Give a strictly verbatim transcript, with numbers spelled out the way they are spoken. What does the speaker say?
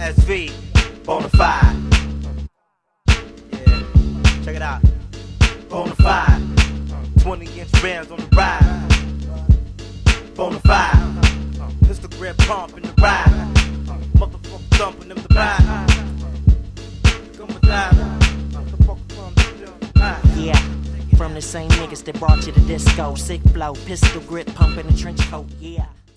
S V, Bonafide. Yeah, check it out. Bonafide. twenty inch rims on the ride. Bonafide. Pistol grip pump in the ride. Motherfucker thumping them the ride. Come with that. Yeah, from the same niggas that brought you the disco. Sick flow, pistol grip, pump in the trench coat, yeah.